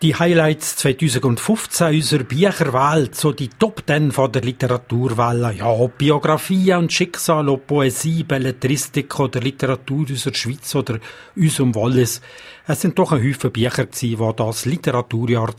Die Highlights 2015 unserer Bücherwahl, so die Top 10 von der Literaturwahl. Ja, ob Biografien und Schicksal, ob Poesie, Belletristik oder Literatur unserer Schweiz oder unserem Wallis. Es sind doch ein Haufen Bücher gewesen, die das Literaturjahr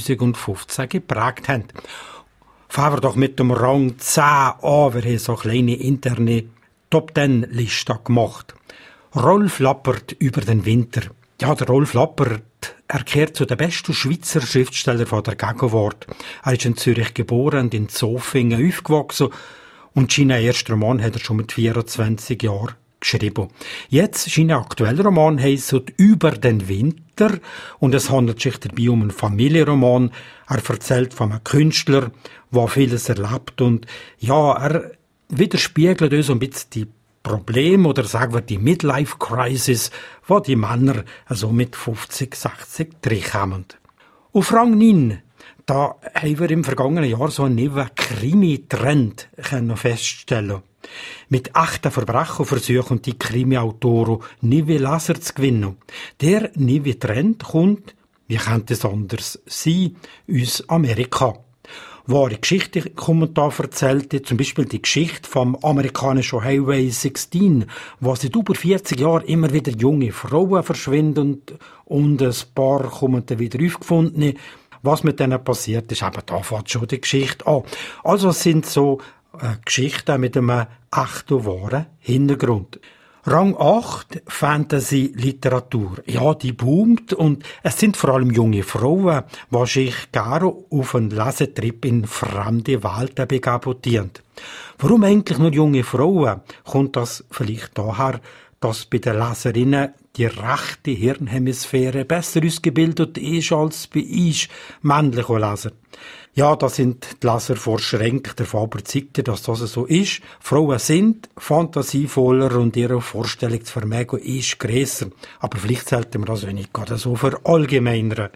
2015 geprägt haben. Fangen wir doch mit dem Rang 10 an. Wir haben so eine kleine interne Top 10 Liste gemacht. Rolf Lappert über den Winter. Ja, der Rolf Lappert, er gehört zu den besten Schweizer Schriftstellern von der Gegenwart. Er ist in Zürich geboren und in Zofingen aufgewachsen und seinen ersten Roman hat er schon mit 24 Jahren geschrieben. Jetzt, sein aktueller Roman heisst «Über den Winter» und es handelt sich dabei um einen Familienroman. Er erzählt von einem Künstler, der vieles erlebt und ja, er widerspiegelt uns ein bisschen die Problem oder sagen wir die Midlife-Crisis, wo die Männer also mit 50, 60 reinkommen. Auf Rang 9, da haben wir im vergangenen Jahr so einen neuen Krimi-Trend feststellen. Mit echten Verbrechen versuchen die Krimi-Autoren neue Leser zu gewinnen. Der neue Trend kommt, wie könnte es anders sein, aus Amerika. Wahre Geschichte-Kommentar erzählte, zum Beispiel die Geschichte vom amerikanischen Highway 16, wo seit über 40 Jahren immer wieder junge Frauen verschwinden und ein paar kommen dann wieder aufgefunden. Was mit denen passiert ist, eben da fängt schon die Geschichte an. Also es sind so Geschichten mit einem echten, wahren Hintergrund. Rang 8, Fantasy-Literatur. Ja, die boomt und es sind vor allem junge Frauen, die sich gerne auf einen Lesetrip in fremde Welten begeben. Warum eigentlich nur junge Frauen? Kommt das vielleicht daher, dass bei den Leserinnen die rechte Hirnhemisphäre besser ausgebildet ist als bei uns männlichen Lesern? Ja, da sind die Leser verschränkt davon überzeugt, dass das so ist. Frauen sind fantasievoller und ihre Vorstellungsvermögen ist grösser. Aber vielleicht sollten wir das nicht gerade so verallgemeinern.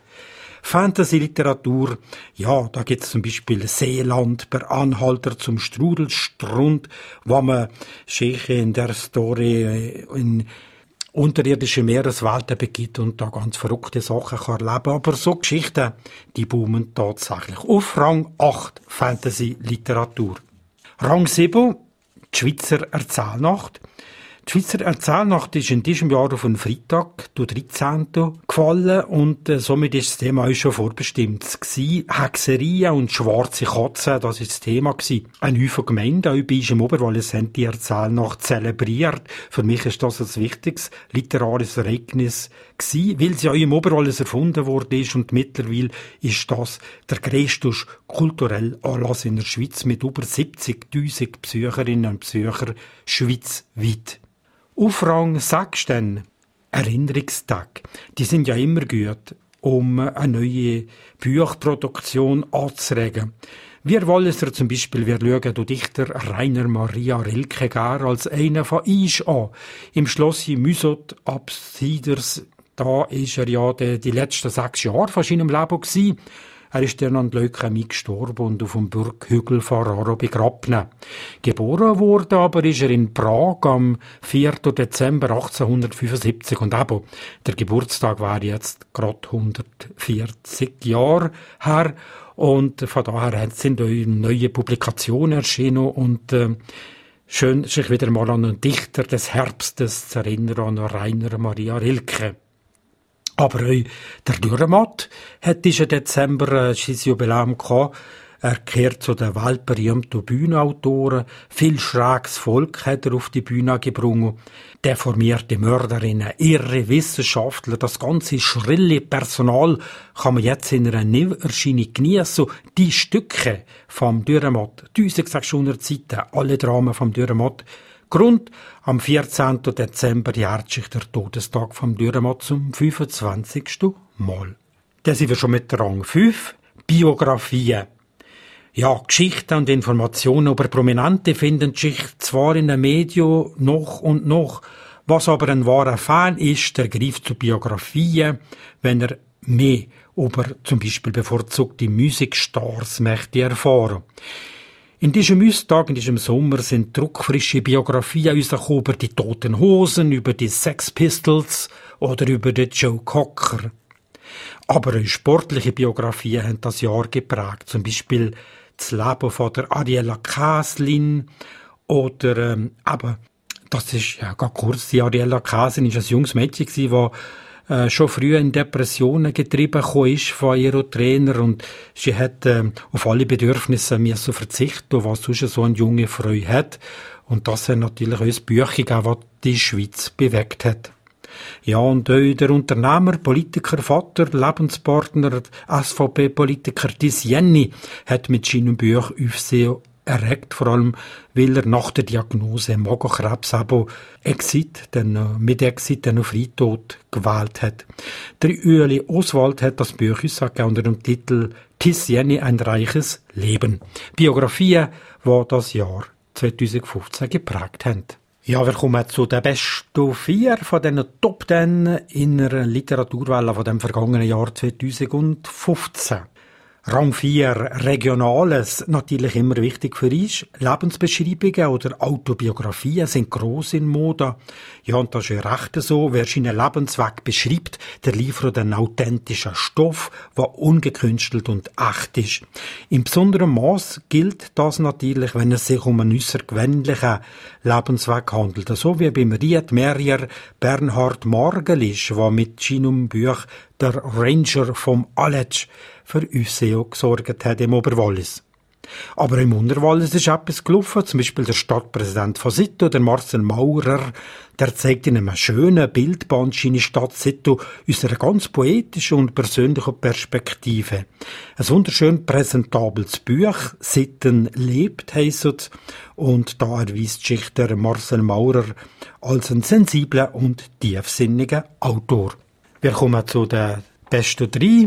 Fantasy-Literatur, ja, da gibt's zum Beispiel Seeland, per Anhalter zum Strudelstrund, wo man sich in der Story in unterirdische Meereswelten begibt und da ganz verrückte Sachen kann erleben. Aber so Geschichten, die boomen tatsächlich. Auf Rang 8 Fantasy-Literatur. Rang 7 die Schweizer Erzählnacht. Die Schweizer Erzählnacht ist in diesem Jahr auf einen Freitag, den 13. gefallen und somit ist das Thema auch schon vorbestimmt gewesen. Hexerien und schwarze Katzen, das ist das Thema gewesen. Ein Haufen Gemeinden, auch bei uns im Oberwallis, haben die Erzählnacht zelebriert. Für mich ist das ein wichtiges literarisches Ereignis gewesen, weil sie auch im Oberwallis erfunden worden ist und mittlerweile ist das der grösste kulturelle Anlass in der Schweiz mit über 70'000 Besucherinnen und Besuchern schweizweit. Auf Rang 6 dann Erinnerungstag. Die sind ja immer gut, um eine neue Buchproduktion anzuregen. Wir Walliser zum Beispiel, wir schauen den Dichter Rainer Maria Rilke gar als einen von uns an. Im Schloss Müsot Absiders, da ist er ja die letzten 6 Jahre von seinem Leben gewesen. Er ist dann an Leukämie gestorben und auf dem Burghügel Ferraro begraben. Geboren wurde aber ist er in Prag am 4. Dezember 1875 und eben, der Geburtstag war jetzt gerade 140 Jahre her und von daher sind neue Publikationen erschienen und schön, sich wieder mal an einen Dichter des Herbstes zu erinnern, an Rainer Maria Rilke. Aber auch der Dürrenmatt hat diesen Dezember sein Jubiläum gehabt. Er gehört zu den weltberühmten Bühnenautoren. Viel schräges Volk hat er auf die Bühne gebracht. Deformierte Mörderinnen, irre Wissenschaftler, das ganze schrille Personal kann man jetzt in einer Neuerscheinung geniessen. Die Stücke vom Dürrenmatt, 1600 Seiten, alle Dramen vom Dürrenmatt. Grund, am 14. Dezember jährt sich der Todestag vom Dürrenmatt zum 25. Mal. Da sind wir schon mit Rang 5, Biografien. Ja, Geschichten und Informationen über Prominente finden sich zwar in den Medien noch und noch, was aber ein wahrer Fan ist, der greift zu Biografien, wenn er mehr über zum Beispiel bevorzugte Musikstars möchte erfahren. In diesem Austag, in diesem Sommer, sind druckfrische Biografien rausgekommen über die Toten Hosen, über die Sex Pistols oder über den Joe Cocker. Aber auch sportliche Biografien haben das Jahr geprägt. Zum Beispiel das Leben von der Ariella Käslin oder aber das ist ja ganz kurz. Die Ariella Käslin ist ein junges Mädchen gewesen, das schon früh in Depressionen getrieben ist von ihrem Trainer und sie hat auf alle Bedürfnisse müssen verzichten, was sonst so eine junge Frau hat. Und das hat natürlich auch ein Büchlein gegeben, das die Schweiz bewegt hat. Ja, und auch der Unternehmer, Politiker, Vater, Lebenspartner, SVP-Politiker Tis Jenny hat mit seinem Buch Aufsehen erregt, vor allem, weil er nach der Diagnose Magenkrebs aber mit Exit den Freitod gewählt hat. Der Ueli Oswald hat das Buch ausgegeben unter dem Titel Tis Jenny, ein reiches Leben. Biografien, die das Jahr 2015 geprägt haben. Ja, wir kommen zu den besten 4 von diesen Top 10 in der Literaturwelle von dem vergangenen Jahr 2015. Rang 4, Regionales, natürlich immer wichtig für uns. Lebensbeschreibungen oder Autobiografien sind gross in Mode. Ja, und das ist ja recht so. Wer seinen Lebensweg beschreibt, der liefert einen authentischen Stoff, der ungekünstelt und echt ist. In besonderem Maß gilt das natürlich, wenn es sich um einen außergewöhnlichen Lebensweg handelt. So wie beim Ried Merrier Bernhard Margel ist, der mit seinem Buch «Der Ranger vom Aletsch» für Aufsehen gesorgt hat im Oberwallis. Aber im Unterwallis ist etwas gelaufen, zum Beispiel der Stadtpräsident von Sitto, der Marcel Maurer, der zeigt in einem schönen Bildband seine Stadt Sitto aus einer ganz poetischen und persönlichen Perspektive. Ein wunderschön präsentables Buch, Sitten lebt, heisst es, und da erweist sich der Marcel Maurer als ein sensibler und tiefsinniger Autor. Wir kommen zu den besten 3.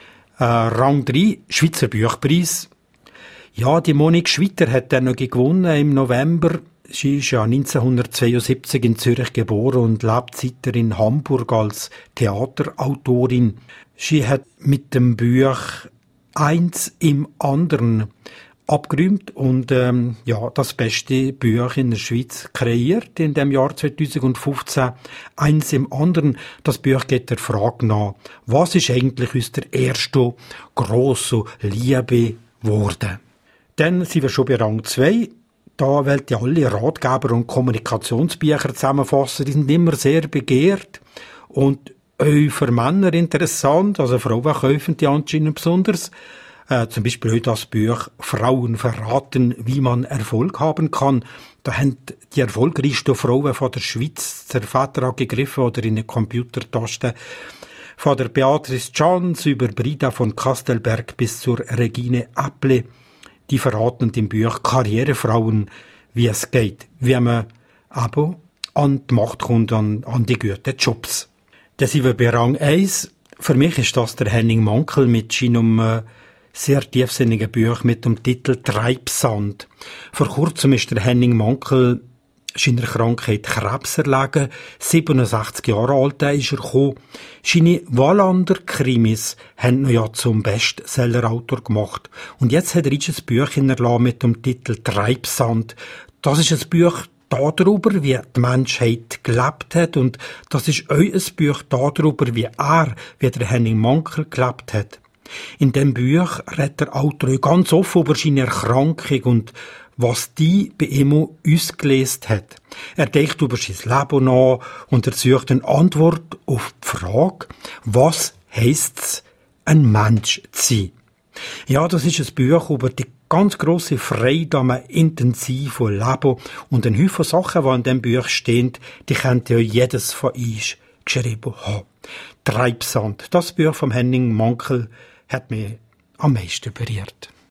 Rang 3, Schweizer Buchpreis. Ja, die Monique Schwitter hat dann noch gewonnen im November. Sie ist ja 1972 in Zürich geboren und lebt seither in Hamburg als Theaterautorin. Sie hat mit dem Buch «Eins im anderen» abgeräumt und das beste Buch in der Schweiz kreiert in dem Jahr 2015. Eins im anderen. Das Buch geht der Frage nach, was ist eigentlich aus der ersten grossen Liebe geworden? Dann sind wir schon bei Rang 2. Da wählt ja alle Ratgeber und Kommunikationsbücher zusammenfassen. Die sind immer sehr begehrt und auch für Männer interessant. Also Frauen kaufen die anscheinend besonders. Zum Beispiel heute das Buch «Frauen verraten, wie man Erfolg haben kann». Da haben die erfolgreichsten Frauen von der Schweiz den Vertrag gegriffen oder in eine Computertaste. Von der Beatrice Chans über Brida von Kastelberg bis zur Regine Apple. Die verraten im Buch «Karrierefrauen», wie es geht, wie man aber an die Macht kommt, an die guten Jobs. Dann sind wir bei Rang 1. Für mich ist das der Henning Mankell mit seinem sehr tiefsinnigen Buch mit dem Titel «Treibsand». Vor kurzem ist der Henning Mankell seiner Krankheit Krebs erlegen. 67 Jahre alt ist er gekommen. Seine Wallander-Krimis haben ihn ja zum Bestseller-Autor gemacht. Und jetzt hat er ein Buch hinterlassen mit dem Titel «Treibsand». Das ist ein Buch darüber, wie die Menschheit gelebt hat. Und das ist auch ein Buch darüber, wie der Henning Mankell gelebt hat. In dem Buch redet der Autor ganz offen über seine Erkrankung und was die bei ihm ausgelöst hat. Er denkt über sein Leben nach und er sucht eine Antwort auf die Frage, was heisst's, ein Mensch zu sein? Ja, das ist ein Buch über die ganz grosse Freude am intensiven Leben und ein Haufen Sachen, die in diesem Buch stehen, die könnte ja jedes von uns geschrieben haben. Treibsand, das Buch vom Henning Mankell hat mich am meisten berührt.